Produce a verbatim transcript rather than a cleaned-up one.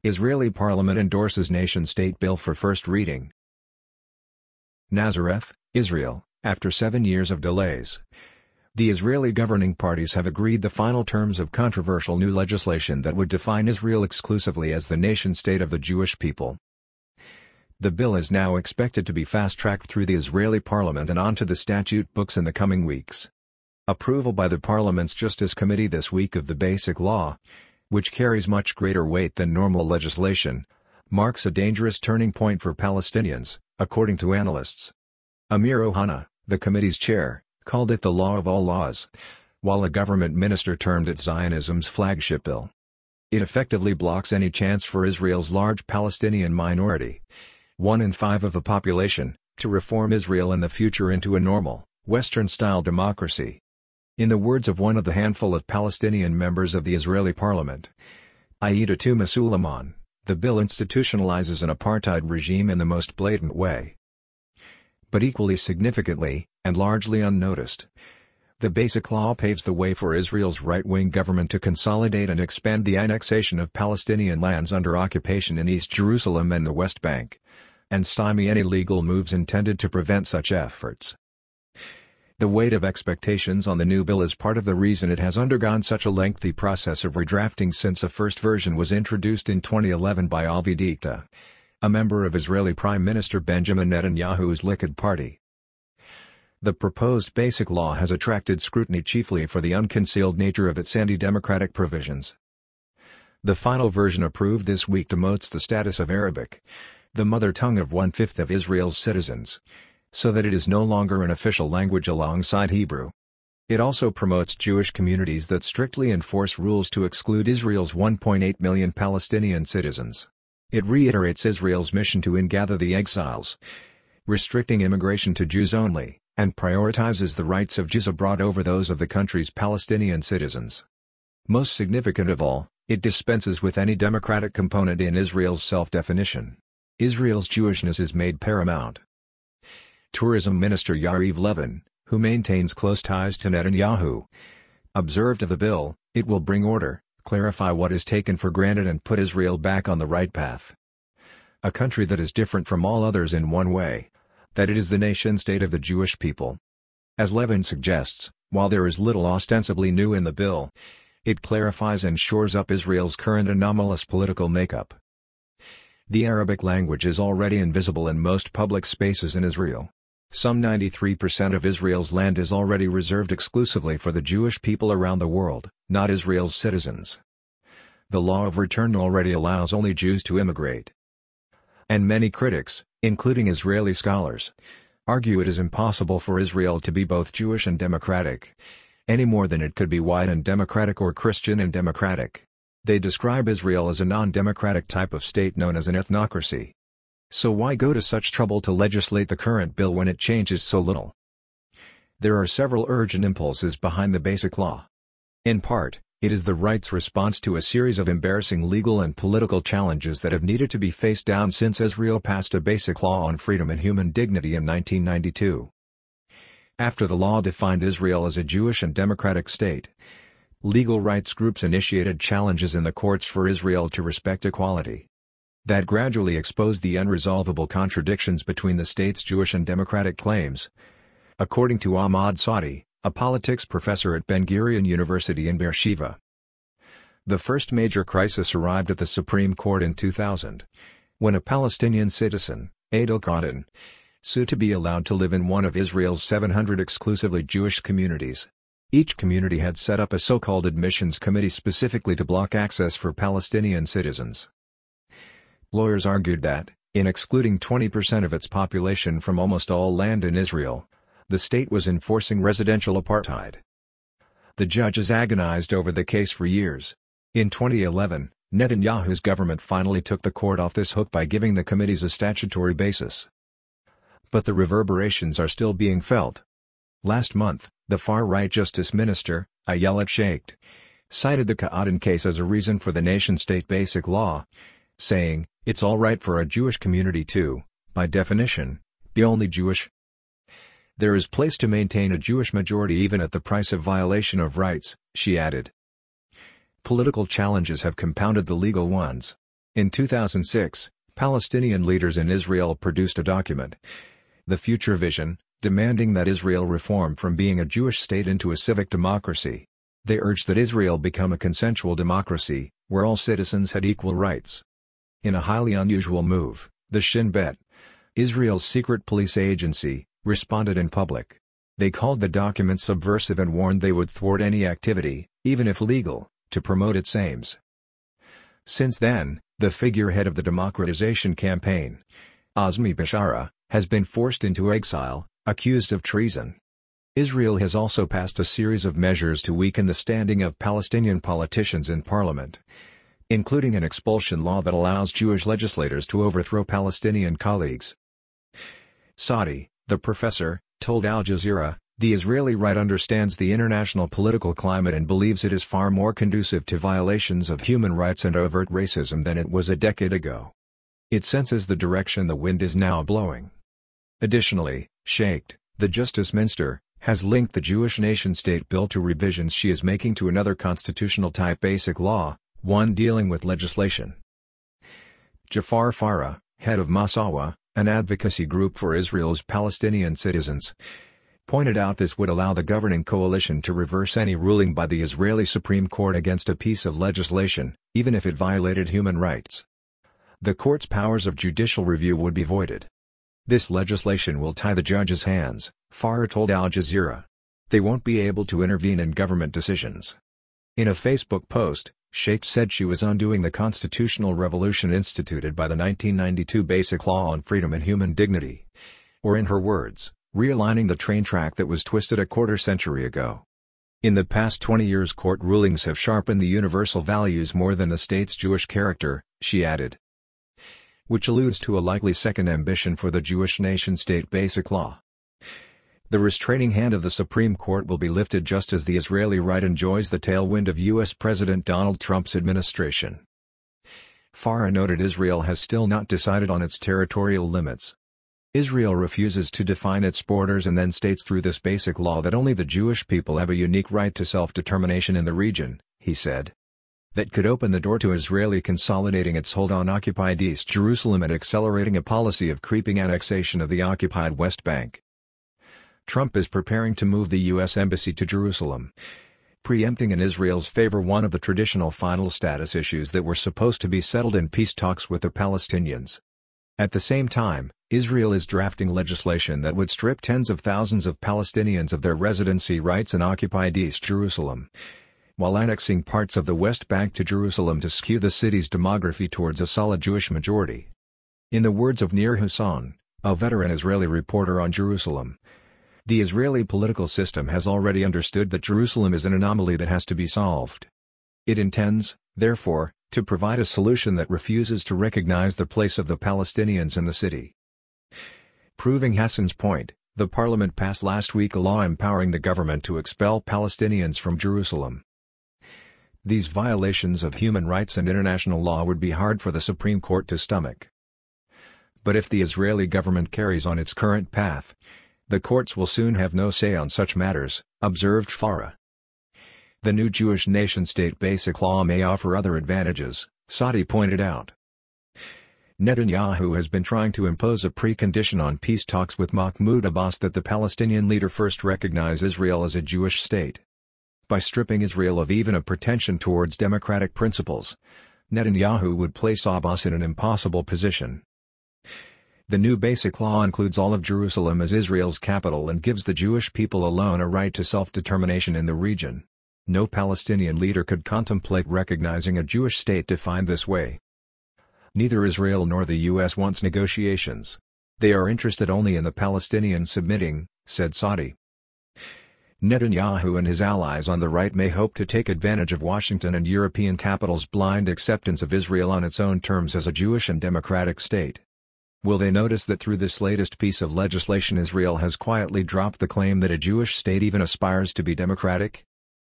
Israeli parliament endorses nation-state bill for first reading. Nazareth, Israel, after seven years of delays. The Israeli governing parties have agreed the final terms of controversial new legislation that would define Israel exclusively as the nation-state of the Jewish people. The bill is now expected to be fast-tracked through the Israeli parliament and onto the statute books in the coming weeks. Approval by the parliament's Justice Committee this week of the Basic Law, which carries much greater weight than normal legislation, marks a dangerous turning point for Palestinians, according to analysts. Amir Ohana, the committee's chair, called it the law of all laws, while a government minister termed it Zionism's flagship bill. It effectively blocks any chance for Israel's large Palestinian minority, one in five of the population, to reform Israel in the future into a normal, Western-style democracy. In the words of one of the handful of Palestinian members of the Israeli parliament, Aida Touma Suleiman, the bill institutionalizes an apartheid regime in the most blatant way. But equally significantly, and largely unnoticed, the Basic Law paves the way for Israel's right-wing government to consolidate and expand the annexation of Palestinian lands under occupation in East Jerusalem and the West Bank, and stymie any legal moves intended to prevent such efforts. The weight of expectations on the new bill is part of the reason it has undergone such a lengthy process of redrafting since a first version was introduced in twenty eleven by Avi Dikta, a member of Israeli Prime Minister Benjamin Netanyahu's Likud party. The proposed Basic Law has attracted scrutiny chiefly for the unconcealed nature of its anti-democratic provisions. The final version approved this week demotes the status of Arabic, the mother tongue of one-fifth of Israel's citizens, so that it is no longer an official language alongside Hebrew. It also promotes Jewish communities that strictly enforce rules to exclude Israel's one point eight million Palestinian citizens. It reiterates Israel's mission to ingather the exiles, restricting immigration to Jews only, and prioritizes the rights of Jews abroad over those of the country's Palestinian citizens. Most significant of all, it dispenses with any democratic component in Israel's self-definition. Israel's Jewishness is made paramount. Tourism Minister Yariv Levin, who maintains close ties to Netanyahu, observed of the bill, "It will bring order, clarify what is taken for granted and put Israel back on the right path. A country that is different from all others in one way, that it is the nation-state of the Jewish people." As Levin suggests, while there is little ostensibly new in the bill, it clarifies and shores up Israel's current anomalous political makeup. The Arabic language is already invisible in most public spaces in Israel. Some ninety-three percent of Israel's land is already reserved exclusively for the Jewish people around the world, not Israel's citizens. The law of return already allows only Jews to immigrate. And many critics, including Israeli scholars, argue it is impossible for Israel to be both Jewish and democratic, any more than it could be white and democratic or Christian and democratic. They describe Israel as a non-democratic type of state known as an ethnocracy. So why go to such trouble to legislate the current bill when it changes so little? There are several urgent impulses behind the Basic Law. In part, it is the right's response to a series of embarrassing legal and political challenges that have needed to be faced down since Israel passed a Basic Law on freedom and human dignity in nineteen ninety-two. After the law defined Israel as a Jewish and democratic state, legal rights groups initiated challenges in the courts for Israel to respect equality. That gradually exposed the unresolvable contradictions between the state's Jewish and democratic claims. According to Ahmad Saadi, a politics professor at Ben-Gurion University in Beersheba, the first major crisis arrived at the Supreme Court in two thousand, when a Palestinian citizen, Adel Qadin, sued to be allowed to live in one of Israel's seven hundred exclusively Jewish communities. Each community had set up a so-called admissions committee specifically to block access for Palestinian citizens. Lawyers argued that, in excluding twenty percent of its population from almost all land in Israel, the state was enforcing residential apartheid. The judges agonized over the case for years. In twenty eleven, Netanyahu's government finally took the court off this hook by giving the committees a statutory basis. But the reverberations are still being felt. Last month, the far-right Justice Minister, Ayelet Sheikht, cited the Qadin case as a reason for the nation-state Basic Law, saying, "It's all right for a Jewish community to, by definition, be only Jewish. There is place to maintain a Jewish majority even at the price of violation of rights," she added. Political challenges have compounded the legal ones. In two thousand six, Palestinian leaders in Israel produced a document, The Future Vision, demanding that Israel reform from being a Jewish state into a civic democracy. They urged that Israel become a consensual democracy, where all citizens had equal rights. In a highly unusual move, the Shin Bet, Israel's secret police agency, responded in public. They called the document subversive and warned they would thwart any activity, even if legal, to promote its aims. Since then, the figurehead of the democratization campaign, Azmi Bishara, has been forced into exile, accused of treason. Israel has also passed a series of measures to weaken the standing of Palestinian politicians in parliament, including an expulsion law that allows Jewish legislators to overthrow Palestinian colleagues. Saadi, the professor, told Al Jazeera, "The Israeli right understands the international political climate and believes it is far more conducive to violations of human rights and overt racism than it was a decade ago. It senses the direction the wind is now blowing." Additionally, Sheikht, the Justice Minister, has linked the Jewish nation-state bill to revisions she is making to another constitutional-type basic law, one dealing with legislation. Jafar Farah, head of Masawa, an advocacy group for Israel's Palestinian citizens, pointed out this would allow the governing coalition to reverse any ruling by the Israeli Supreme Court against a piece of legislation, even if it violated human rights. The court's powers of judicial review would be voided. This legislation will tie the judges' hands, Farah told Al Jazeera. They won't be able to intervene in government decisions. In a Facebook post, Sheikh said she was undoing the constitutional revolution instituted by the nineteen ninety-two Basic Law on Freedom and Human Dignity. Or in her words, realigning the train track that was twisted a quarter century ago. In the past twenty years, court rulings have sharpened the universal values more than the state's Jewish character, she added. Which alludes to a likely second ambition for the Jewish nation-state basic law. The restraining hand of the Supreme Court will be lifted just as the Israeli right enjoys the tailwind of U S President Donald Trump's administration. Farah noted Israel has still not decided on its territorial limits. Israel refuses to define its borders and then states through this basic law that only the Jewish people have a unique right to self-determination in the region, he said. That could open the door to Israeli consolidating its hold on occupied East Jerusalem and accelerating a policy of creeping annexation of the occupied West Bank. Trump is preparing to move the U S embassy to Jerusalem, preempting in Israel's favor one of the traditional final status issues that were supposed to be settled in peace talks with the Palestinians. At the same time, Israel is drafting legislation that would strip tens of thousands of Palestinians of their residency rights in occupied East Jerusalem, while annexing parts of the West Bank to Jerusalem to skew the city's demography towards a solid Jewish majority. In the words of Nir Hassan, a veteran Israeli reporter on Jerusalem, the Israeli political system has already understood that Jerusalem is an anomaly that has to be solved. It intends, therefore, to provide a solution that refuses to recognize the place of the Palestinians in the city. Proving Hassan's point, the parliament passed last week a law empowering the government to expel Palestinians from Jerusalem. These violations of human rights and international law would be hard for the Supreme Court to stomach. But if the Israeli government carries on its current path, the courts will soon have no say on such matters, observed Farah. The new Jewish nation-state basic law may offer other advantages, Saadi pointed out. Netanyahu has been trying to impose a precondition on peace talks with Mahmoud Abbas that the Palestinian leader first recognize Israel as a Jewish state. By stripping Israel of even a pretension towards democratic principles, Netanyahu would place Abbas in an impossible position. The new basic law includes all of Jerusalem as Israel's capital and gives the Jewish people alone a right to self-determination in the region. No Palestinian leader could contemplate recognizing a Jewish state defined this way. Neither Israel nor the U S wants negotiations. They are interested only in the Palestinians submitting, said Saadi. Netanyahu and his allies on the right may hope to take advantage of Washington and European capitals' blind acceptance of Israel on its own terms as a Jewish and democratic state. Will they notice that through this latest piece of legislation Israel has quietly dropped the claim that a Jewish state even aspires to be democratic?